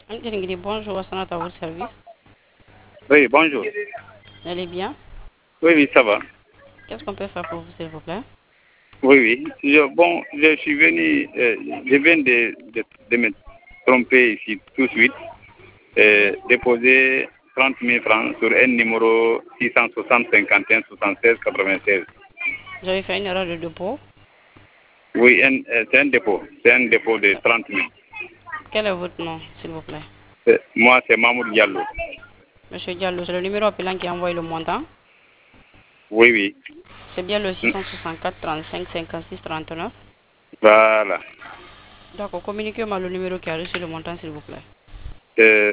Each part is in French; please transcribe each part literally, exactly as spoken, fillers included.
Anthony, bonjour, à votre service. Oui, bonjour. Vous allez bien? Oui, oui, ça va. Qu'est-ce qu'on peut faire pour vous, s'il vous plaît? Oui, oui. Je, bon, je suis venu, euh, je viens de, de, de me tromper ici tout de suite, euh, Oui. déposer trente mille francs sur un numéro six cent soixante, cinquante et un, soixante-seize, quatre-vingt-seize. Vous avez fait une erreur de dépôt. Oui, un, euh, c'est un dépôt. C'est un dépôt de trente mille. Quel est votre nom, s'il vous plaît? Euh, Moi, c'est Mahmoud Diallo. Monsieur Diallo, c'est le numéro appelant qui a envoyé le montant. Oui, oui. C'est bien le Hmm. six cent soixante-quatre, trente-cinq, cinquante-six, trente-neuf. Voilà. D'accord, communiquez-moi le numéro qui a reçu le montant, s'il vous plaît. Euh,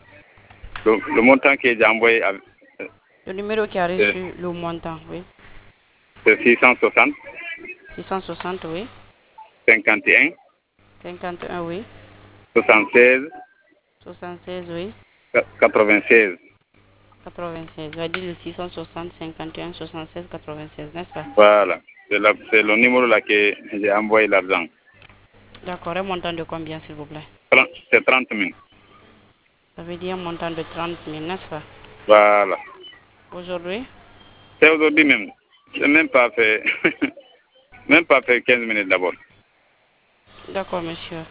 le, le montant que j'ai envoyé, avec- Le numéro qui a euh, reçu le montant, oui. c'est six cent soixante, six cent soixante, oui. cinquante et un, cinquante et un, oui. soixante-seize, soixante-seize, oui. quatre-vingt-seize. quatre-vingt-seize. Vous avez dit le six cent soixante, cinquante et un, soixante-seize, quatre-vingt-seize, n'est-ce pas? Voilà. C'est la- c'est le numéro là que j'ai envoyé l'argent. D'accord, un montant de combien, s'il vous plaît? Tren- C'est trente mille. Ça veut dire un montant de trente mille, n'est-ce pas? Voilà. Aujourd'hui? C'est aujourd'hui même. Je n'ai même pas fait, même pas fait quinze minutes d'abord. D'accord, monsieur.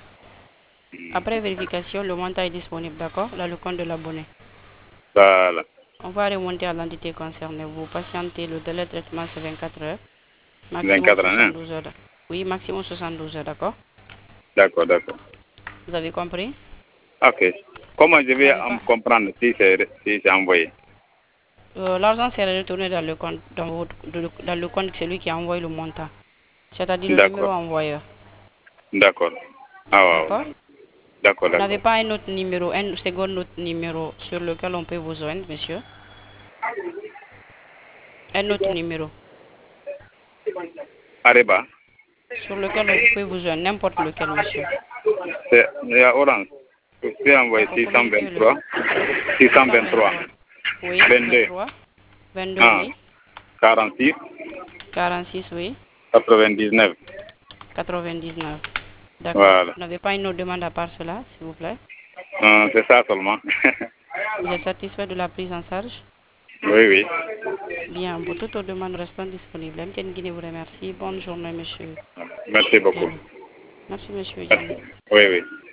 Après vérification, le montant est disponible, d'accord? Là, le compte de l'abonné. Voilà. On va remonter à l'entité concernée. Vous patientez, le délai de traitement, c'est vingt-quatre heures. Maximum vingt-quatre ans, hein? soixante-douze heures. Oui, maximum soixante-douze heures, d'accord? D'accord, d'accord. Vous avez compris? Ok. Comment je Vous vais n'avez en pas... comprendre si c'est si c'est envoyé? Euh, l'argent s'est retourné dans le compte, dans, votre, dans le compte de celui qui a envoyé le montant. C'est-à-dire le numéro D'accord. envoyeur. D'accord. Ah, ouais, D'accord? ouais. D'accord, Vous n'avez d'accord. pas un autre numéro, un second autre numéro sur lequel on peut vous joindre, monsieur? Un autre numéro Areba. sur lequel on peut vous joindre, n'importe lequel, monsieur. C'est il y a Orange. Je peux envoyer D'accord, six cent communiquez-le. vingt-trois. six cent vingt-trois. six cent vingt-trois. Oui, vingt-deux. vingt-trois. vingt-deux, Ah, oui. quarante-six. quarante-six, oui. quatre-vingt-dix-neuf. quatre-vingt-dix-neuf. D'accord. Voilà. Vous n'avez pas une autre demande à part cela, s'il vous plaît? Euh, c'est ça seulement. Vous êtes satisfait de la prise en charge? Oui, oui. Bien, pour toute autre demande restant disponible. M T N Guinée vous remercie. Bonne journée, monsieur Merci beaucoup. Diallo. Merci, monsieur Merci. Diallo. Oui, oui.